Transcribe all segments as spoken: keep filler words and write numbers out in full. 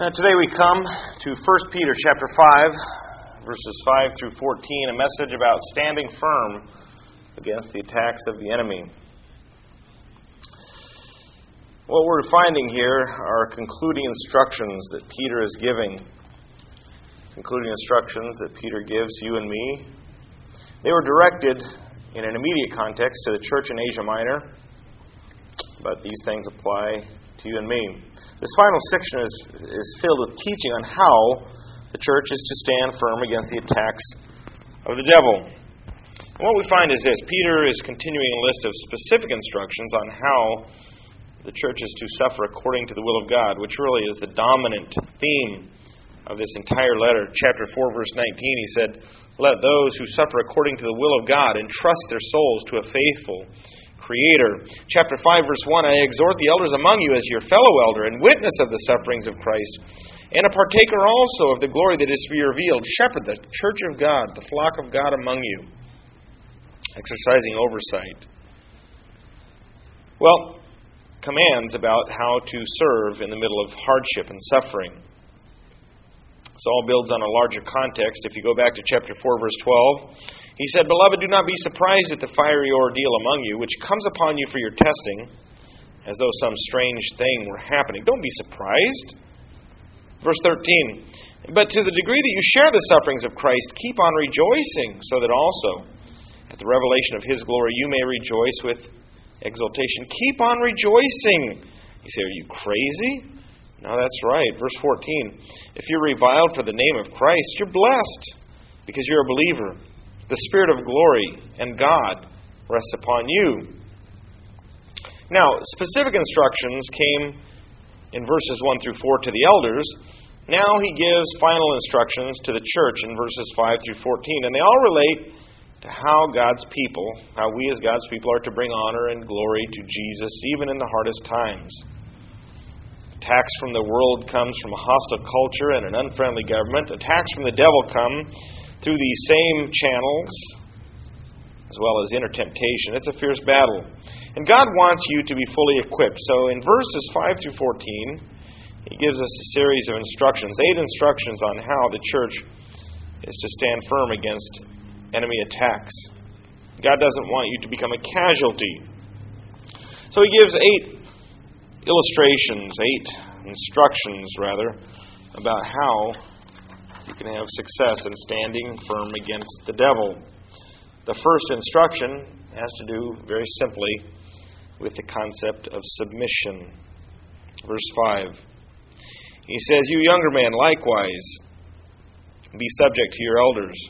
Uh, today we come to First Peter chapter five, verses five through fourteen, a message about standing firm against the attacks of the enemy. What we're finding here are concluding instructions that Peter is giving. Concluding instructions that Peter gives you and me. They were directed in an immediate context to the church in Asia Minor, but these things apply to you and me. This final section is, is filled with teaching on how the church is to stand firm against the attacks of the devil. And what we find is this. Peter is continuing a list of specific instructions on how the church is to suffer according to the will of God, which really is the dominant theme of this entire letter. Chapter four, verse nineteen, he said, "Let those who suffer according to the will of God entrust their souls to a faithful Creator." Chapter five, verse one, "I exhort the elders among you as your fellow elder and witness of the sufferings of Christ, and a partaker also of the glory that is to be revealed. Shepherd the church of God, the flock of God among you." Exercising oversight. Well, commands about how to serve in the middle of hardship and suffering. This all builds on a larger context. If you go back to chapter four, verse twelve, he said, "Beloved, do not be surprised at the fiery ordeal among you, which comes upon you for your testing, as though some strange thing were happening." Don't be surprised. Verse thirteen, "But to the degree that you share the sufferings of Christ, keep on rejoicing, so that also, at the revelation of His glory, you may rejoice with exultation." Keep on rejoicing. You say, "Are you crazy?" No, that's right. Verse fourteen, "If you're reviled for the name of Christ, you're blessed, because you're a believer. The Spirit of glory and God rests upon you." Now, specific instructions came in verses one through four to the elders. Now he gives final instructions to the church in verses five through fourteen. And they all relate to how God's people, how we as God's people are to bring honor and glory to Jesus, even in the hardest times. Attacks from the world comes from a hostile culture and an unfriendly government. Attacks from the devil come through these same channels, as well as inner temptation. It's a fierce battle. And God wants you to be fully equipped. So in verses five through fourteen, he gives us a series of instructions, eight instructions on how the church is to stand firm against enemy attacks. God doesn't want you to become a casualty. So he gives eight illustrations, eight instructions, rather, about how you can have success in standing firm against the devil. The first instruction has to do, very simply, with the concept of submission. Verse five. He says, "You younger men, likewise, be subject to your elders,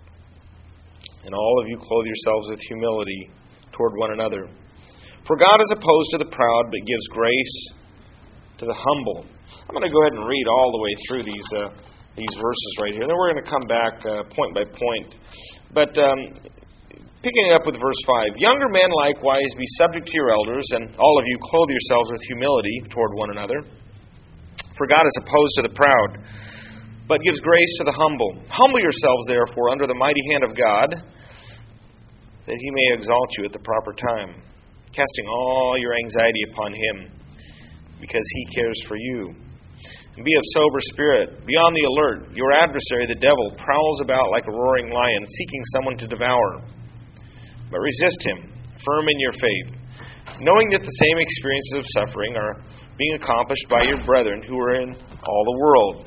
and all of you clothe yourselves with humility toward one another. For God is opposed to the proud, but gives grace to the humble." I'm going to go ahead and read all the way through these uh, these verses right here. Then we're going to come back uh, point by point. But um, picking it up with verse five, "Younger men likewise be subject to your elders, and all of you clothe yourselves with humility toward one another. For God is opposed to the proud, but gives grace to the humble. Humble yourselves, therefore, under the mighty hand of God, that He may exalt you at the proper time, casting all your anxiety upon Him, because He cares for you. And be of sober spirit, be on the alert. Your adversary, the devil, prowls about like a roaring lion, seeking someone to devour. But resist him, firm in your faith, knowing that the same experiences of suffering are being accomplished by your brethren who are in all the world.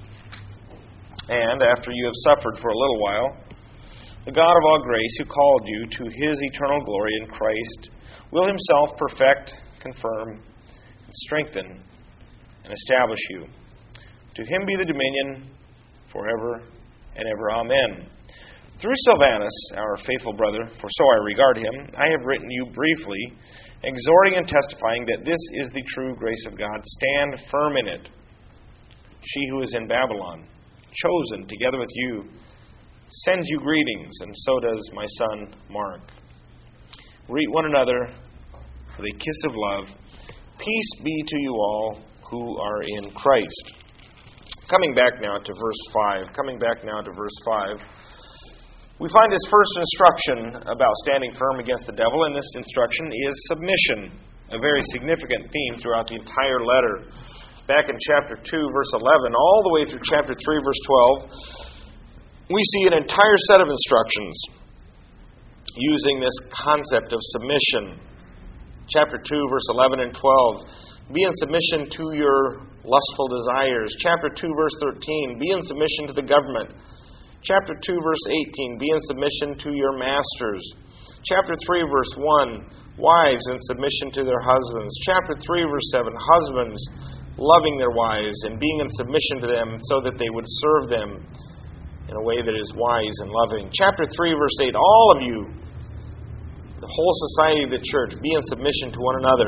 And after you have suffered for a little while, the God of all grace, who called you to His eternal glory in Christ, will Himself perfect, confirm, and strengthen, and establish you. To Him be the dominion forever and ever. Amen. Through Silvanus, our faithful brother, for so I regard him, I have written you briefly, exhorting and testifying that this is the true grace of God. Stand firm in it. She who is in Babylon, chosen together with you, sends you greetings, and so does my son Mark. Greet one another with a kiss of love. Peace be to you all who are in Christ. Coming back now to verse five. Coming back now to verse five. We find this first instruction about standing firm against the devil, and this instruction is submission, a very significant theme throughout the entire letter. back in chapter two, verse eleven, all the way through chapter three, verse twelve, we see an entire set of instructions using this concept of submission. Chapter two, verse eleven and twelve, be in submission to your lustful desires. Chapter two, verse thirteen, be in submission to the government. Chapter two, verse eighteen, be in submission to your masters. Chapter three, verse one, wives in submission to their husbands. Chapter three, verse seven, husbands loving their wives and being in submission to them so that they would serve them in a way that is wise and loving. Chapter three, verse eight, all of you, the whole society of the church, be in submission to one another.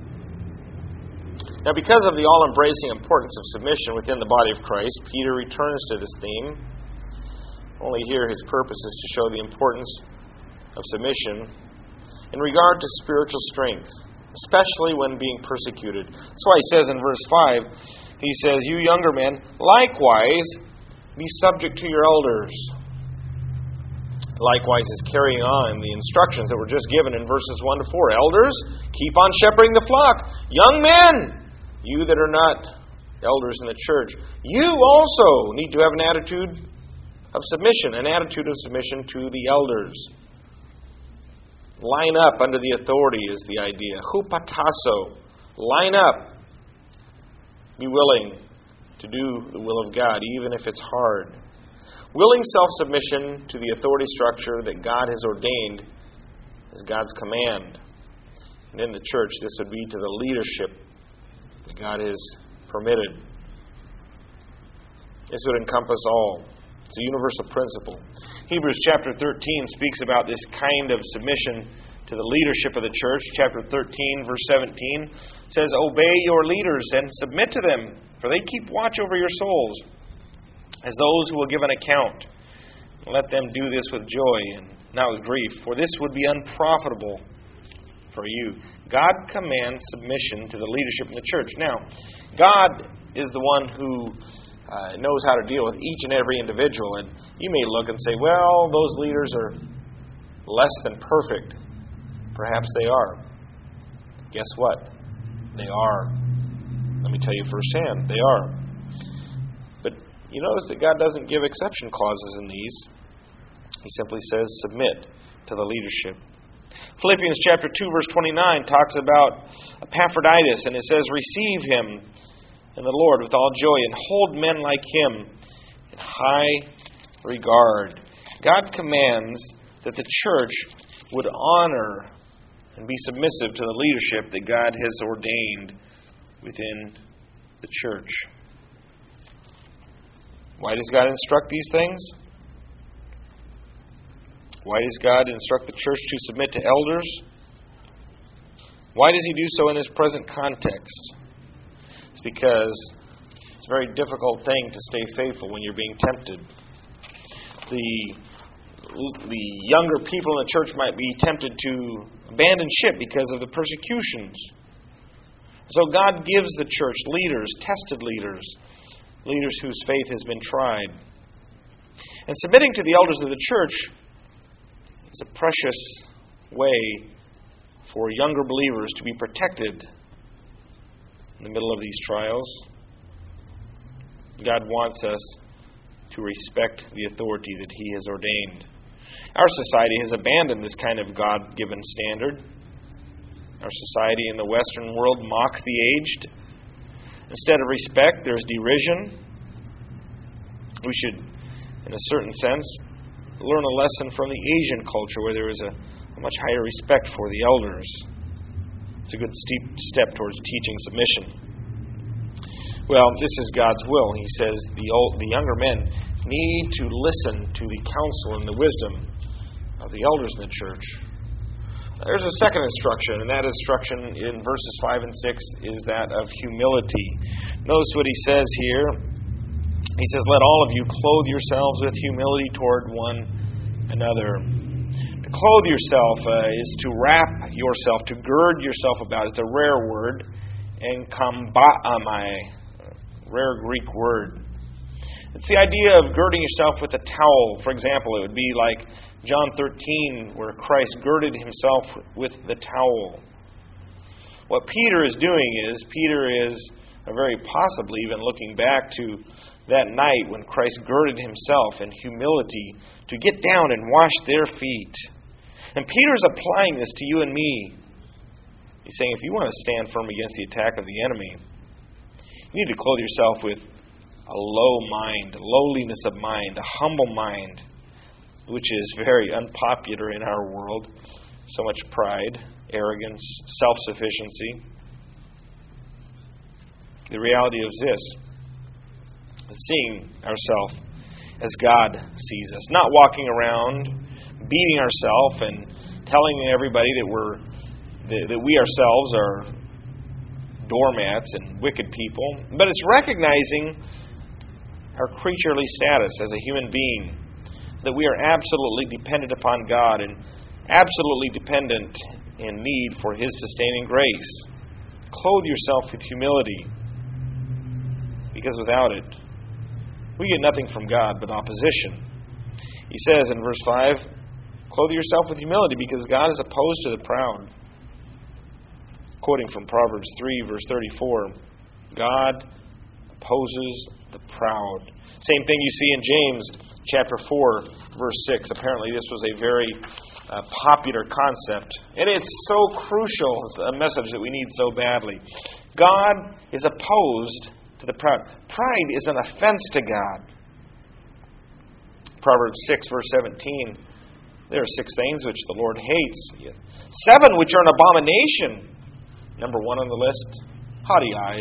Now, because of the all-embracing importance of submission within the body of Christ, Peter returns to this theme. Only here his purpose is to show the importance of submission in regard to spiritual strength, especially when being persecuted. That's why he says in verse five, he says, you younger men, likewise be subject to your elders. Likewise is carrying on the instructions that were just given in verses one to four. Elders, keep on shepherding the flock. Young men, you that are not elders in the church, you also need to have an attitude of submission, an attitude of submission to the elders. Line up under the authority is the idea. Hupatasso. Line up. Be willing to do the will of God, even if it's hard. Willing self-submission to the authority structure that God has ordained is God's command. And in the church, this would be to the leadership that God has permitted. This would encompass all. It's a universal principle. Hebrews chapter thirteen speaks about this kind of submission to the leadership of the church. Chapter thirteen, verse seventeen says, obey your leaders and submit to them, for they keep watch over your souls, as those who will give an account. Let them do this with joy and not with grief, for this would be unprofitable for you. God commands submission to the leadership in the church. Now, God is the one who Uh, knows how to deal with each and every individual. And you may look and say, well, those leaders are less than perfect. Perhaps they are. Guess what? They are. Let me tell you firsthand, they are. But you notice that God doesn't give exception clauses in these. He simply says, submit to the leadership. Philippians chapter two, verse twenty-nine talks about Epaphroditus, and it says, receive him in the Lord with all joy, and hold men like him in high regard. God commands that the church would honor and be submissive to the leadership that God has ordained within the church. Why does God instruct these things? Why does God instruct the church to submit to elders? Why does He do so in this present context? It's because it's a very difficult thing to stay faithful when you're being tempted. The, the younger people in the church might be tempted to abandon ship because of the persecutions. So God gives the church leaders, tested leaders, leaders whose faith has been tried. And submitting to the elders of the church is a precious way for younger believers to be protected in the middle of these trials. God wants us to respect the authority that He has ordained. Our society has abandoned this kind of God-given standard. Our society in the Western world mocks the aged. Instead of respect, there's derision. We should, in a certain sense, learn a lesson from the Asian culture where there is a, a much higher respect for the elders. It's a good steep step towards teaching submission. Well, this is God's will. He says the old, the younger men need to listen to the counsel and the wisdom of the elders in the church. There's a second instruction, and that instruction in verses five and six is that of humility. Notice what he says here. He says, let all of you clothe yourselves with humility toward one another. To clothe yourself uh, is to wrap yourself, to gird yourself about. It's a rare word. And kamba'amai, rare Greek word. It's the idea of girding yourself with a towel. For example, it would be like John thirteen, where Christ girded Himself with the towel. What Peter is doing is, Peter is or very possibly even looking back to that night when Christ girded himself in humility to get down and wash their feet. And Peter's applying this to you and me. He's saying if you want to stand firm against the attack of the enemy, you need to clothe yourself with a low mind, a lowliness of mind, a humble mind, which is very unpopular in our world. So much pride, arrogance, self-sufficiency. The reality is this: seeing ourselves as God sees us, not walking around beating ourselves and telling everybody that we're that, that we ourselves are doormats and wicked people, but it's recognizing our creaturely status as a human being, that we are absolutely dependent upon God and absolutely dependent in need for His sustaining grace. Clothe yourself with humility, because without it, we get nothing from God but opposition. He says in verse five, clothe yourself with humility, because God is opposed to the proud. Quoting from Proverbs three, verse thirty-four, God opposes the proud. Same thing you see in James chapter four, verse six. Apparently this was a very uh, popular concept. And it's so crucial. It's a message that we need so badly. God is opposed to the proud. Pride is an offense to God. Proverbs six, verse seventeen. There are six things which the Lord hates. Seven which are an abomination. Number one on the list, haughty eyes.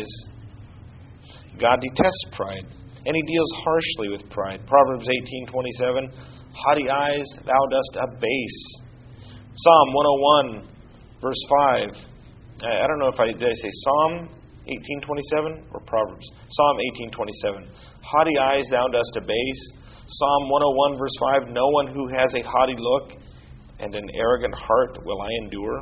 God detests pride, and He deals harshly with pride. Proverbs eighteen twenty-seven, haughty eyes thou dost abase. Psalm one oh one, verse five. I don't know if I did I say Psalm eighteen twenty-seven or Proverbs? Psalm eighteen twenty-seven. Haughty eyes thou dost abase. Psalm one oh one, verse five. No one who has a haughty look and an arrogant heart will I endure.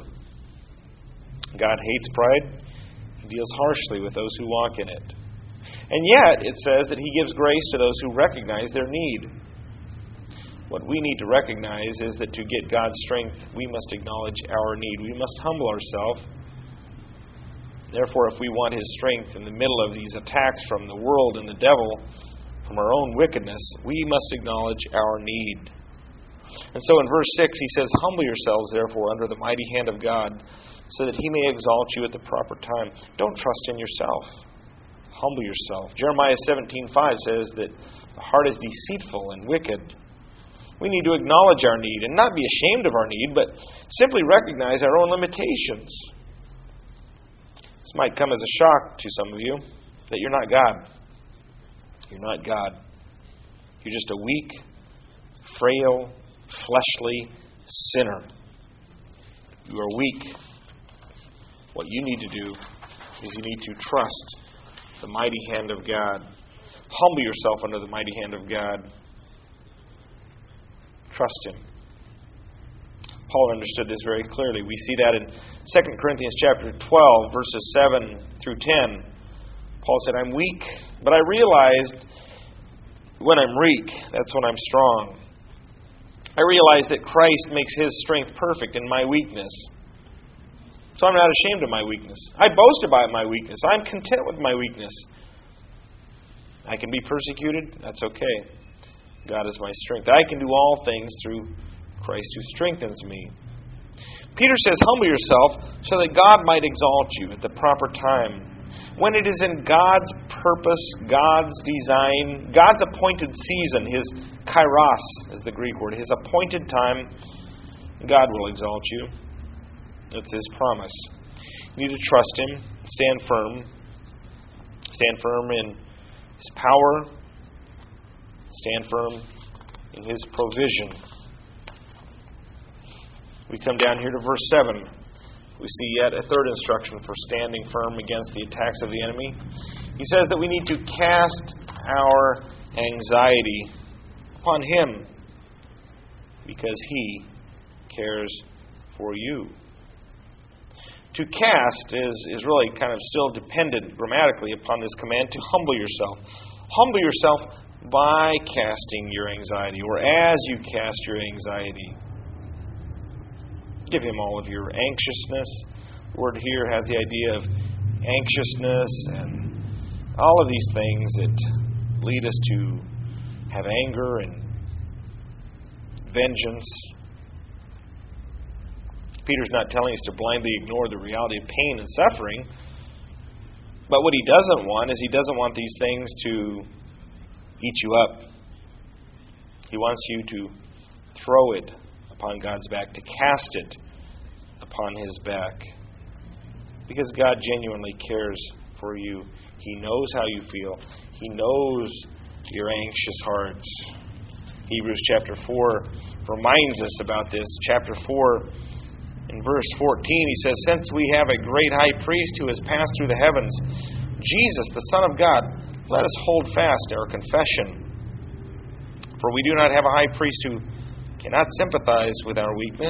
God hates pride. He deals harshly with those who walk in it. And yet, it says that He gives grace to those who recognize their need. What we need to recognize is that to get God's strength, we must acknowledge our need. We must humble ourselves. Therefore, if we want His strength in the middle of these attacks from the world and the devil, from our own wickedness, we must acknowledge our need. And so in verse six, he says, humble yourselves, therefore, under the mighty hand of God, so that He may exalt you at the proper time. Don't trust in yourself. Humble yourself. Jeremiah seventeen five says that the heart is deceitful and wicked. We need to acknowledge our need and not be ashamed of our need, but simply recognize our own limitations. This might come as a shock to some of you, that you're not God. You're not God. You're just a weak, frail, fleshly sinner. You are weak. What you need to do is you need to trust the mighty hand of God. Humble yourself under the mighty hand of God. Trust Him. Paul understood this very clearly. We see that in Second Corinthians chapter twelve, verses seven through ten. Paul said, I'm weak, but I realized when I'm weak, that's when I'm strong. I realized that Christ makes His strength perfect in my weakness. So I'm not ashamed of my weakness. I boast about my weakness. I'm content with my weakness. I can be persecuted. That's okay. God is my strength. I can do all things through Christ who strengthens me. Peter says, humble yourself so that God might exalt you at the proper time. When it is in God's purpose, God's design, God's appointed season, His kairos is the Greek word, His appointed time, God will exalt you. That's His promise. You need to trust Him, stand firm, stand firm in His power, stand firm in His provision. We come down here to verse seven. We see yet a third instruction for standing firm against the attacks of the enemy. He says that we need to cast our anxiety upon Him because He cares for you. To cast is, is really kind of still dependent grammatically upon this command to humble yourself. Humble yourself by casting your anxiety, or as you cast your anxiety. Give Him all of your anxiousness. The word here has the idea of anxiousness and All of these things that lead us to have anger and vengeance. Peter's not telling us to blindly ignore the reality of pain and suffering. But what he doesn't want is he doesn't want these things to eat you up. He wants you to throw it upon God's back, to cast it upon His back. Because God genuinely cares for you. He knows how you feel. He knows your anxious hearts. Hebrews chapter four reminds us about this. Chapter four, in verse fourteen, he says, "Since we have a great high priest who has passed through the heavens, Jesus, the Son of God, let us hold fast our confession. For we do not have a high priest who cannot sympathize with our weakness,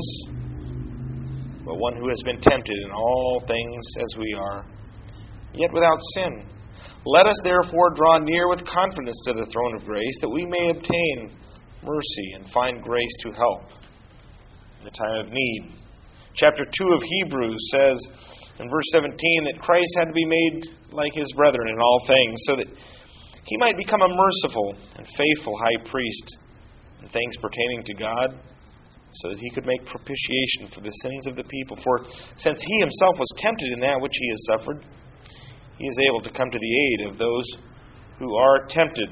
but one who has been tempted in all things as we are, yet without sin. Let us therefore draw near with confidence to the throne of grace, that we may obtain mercy and find grace to help in the time of need." Chapter two of Hebrews says in verse seventeen that Christ had to be made like His brethren in all things, so that He might become a merciful and faithful high priest in things pertaining to God, so that He could make propitiation for the sins of the people. For since He Himself was tempted in that which He has suffered, He is able to come to the aid of those who are tempted.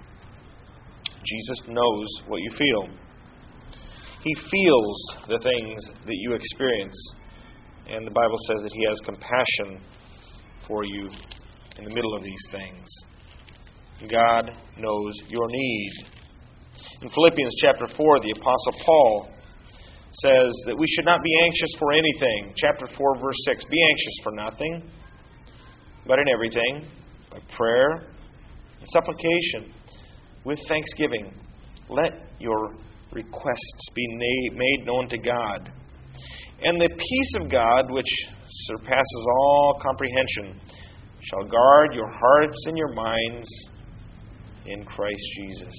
Jesus knows what you feel. He feels the things that you experience. And the Bible says that He has compassion for you in the middle of these things. God knows your need. In Philippians chapter four, the Apostle Paul says that we should not be anxious for anything. Chapter four, verse six, "Be anxious for nothing, but in everything, by prayer and supplication, with thanksgiving, let your requests be made known to God. And the peace of God, which surpasses all comprehension, shall guard your hearts and your minds in Christ Jesus."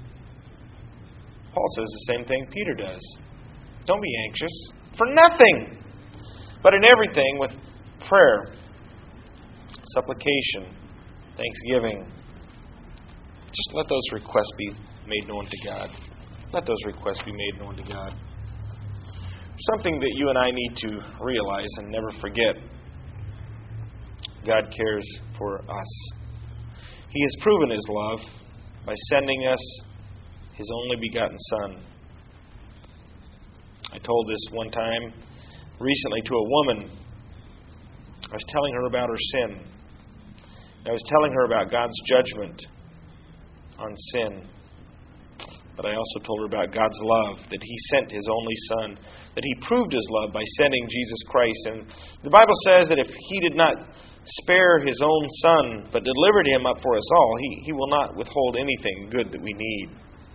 Paul says the same thing Peter does. Don't be anxious for nothing, but in everything with prayer, supplication, thanksgiving. Just let those requests be made known to God. Let those requests be made known to God. Something that you and I need to realize and never forget. God cares for us. He has proven His love by sending us His only begotten Son. I told this one time recently to a woman. I was telling her about her sin. I was telling her about God's judgment on sin. But I also told her about God's love, that He sent His only Son, that He proved His love by sending Jesus Christ. And the Bible says that if He did not spare His own Son, but delivered Him up for us all, He, he will not withhold anything good that we need.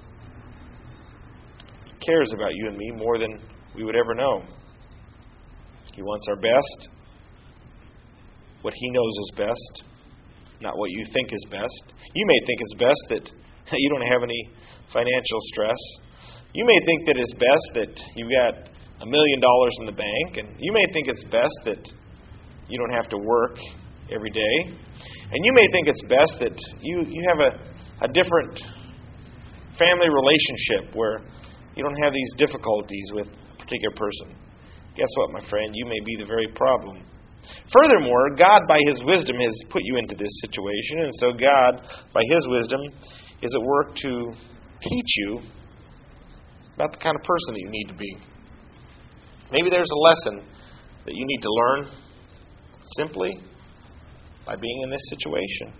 He cares about you and me more than we would ever know. He wants our best, what He knows is best, not what you think is best. You may think it's best that you don't have any financial stress. You may think that it's best that you've got a million dollars in the bank, and you may think it's best that you don't have to work every day. And you may think it's best that you, you have a, a different family relationship where you don't have these difficulties with a particular person. Guess what, my friend? You may be the very problem. Furthermore, God, by His wisdom, has put you into this situation, and so God, by His wisdom, is at work to teach you about the kind of person that you need to be. Maybe there's a lesson that you need to learn simply by being in this situation.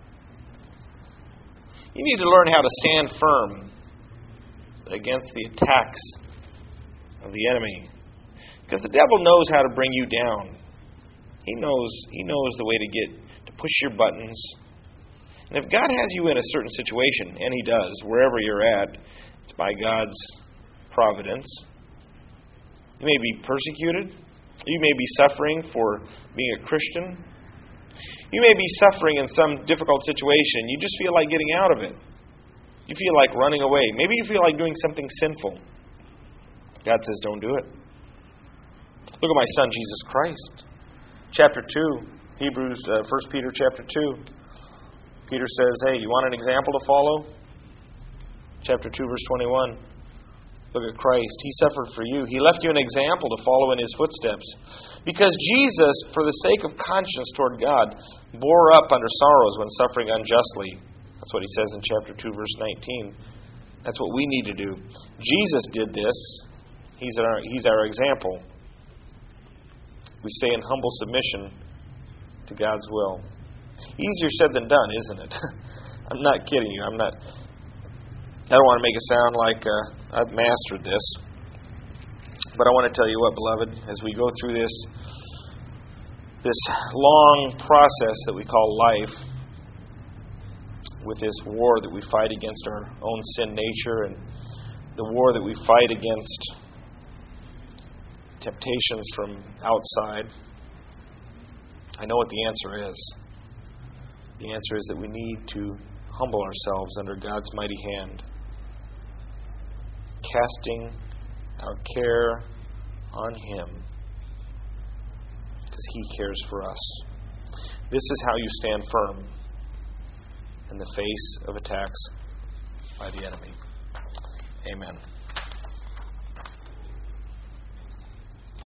You need to learn how to stand firm against the attacks of the enemy. Because the devil knows how to bring you down. He knows, he knows the way to get to push your buttons. And if God has you in a certain situation, and He does, wherever you're at, it's by God's providence. You may be persecuted. You may be suffering for being a Christian. You may be suffering in some difficult situation. You just feel like getting out of it. You feel like running away. Maybe you feel like doing something sinful. God says, don't do it. Look at my Son, Jesus Christ. Chapter two, Hebrews, uh, First Peter chapter two. Peter says, hey, you want an example to follow? Chapter two, verse twenty-one. Look at Christ. He suffered for you. He left you an example to follow in His footsteps. Because Jesus, for the sake of conscience toward God, bore up under sorrows when suffering unjustly. That's what He says in chapter two, verse nineteen. That's what we need to do. Jesus did this. He's our, he's our example. We stay in humble submission to God's will. Easier said than done, isn't it? I'm not kidding you. I'm not. I don't want to make it sound like uh, I've mastered this. But I want to tell you what, beloved, as we go through this, this long process that we call life, with this war that we fight against our own sin nature and the war that we fight against temptations from outside, I know what the answer is. The answer is that we need to humble ourselves under God's mighty hand, casting our care on Him, because He cares for us. This is how you stand firm in the face of attacks by the enemy. Amen.